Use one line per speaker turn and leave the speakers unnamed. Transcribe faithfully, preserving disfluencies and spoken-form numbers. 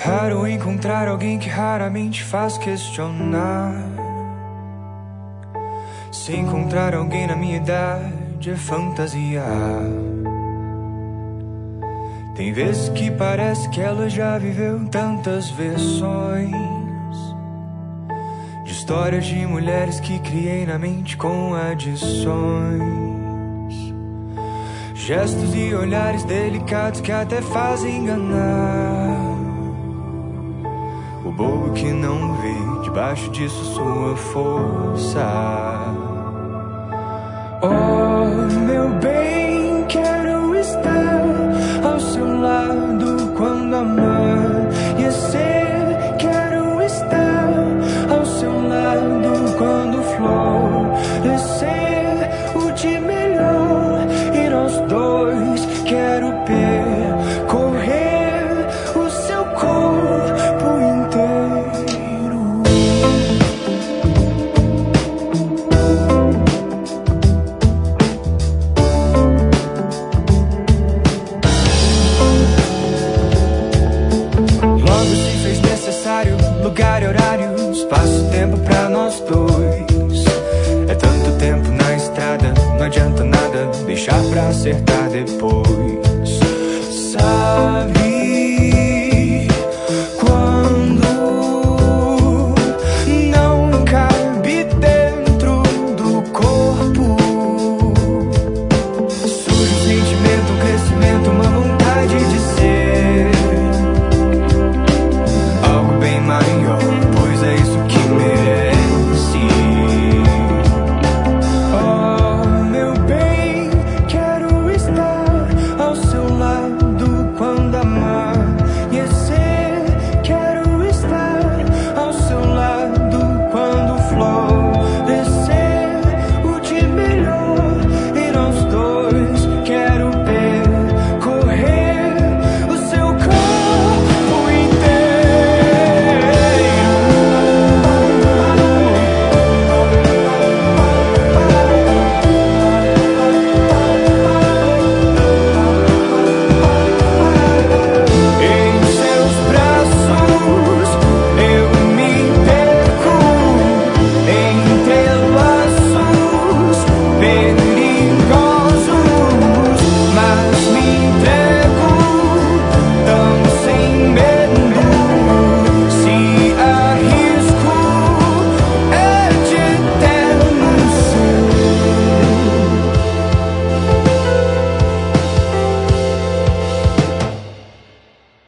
Raro encontrar alguém que raramente faz questionar. Se encontrar alguém na minha idade é fantasiar. Tem vezes que parece que ela já viveu tantas versões de histórias de mulheres que criei na mente com adições, gestos e olhares delicados que até fazem enganar o bobo que não vê debaixo disso sua força. Oh, meu bem, quero estar ao seu lado quando amanhecer. Quero estar ao seu lado quando florescer. O de melhor e nós dois. Quero percorrer o seu corpo inteiro. Lugar e horário, espaço e tempo pra nós dois. É tanto tempo na estrada, não adianta nada deixar pra acertar depois.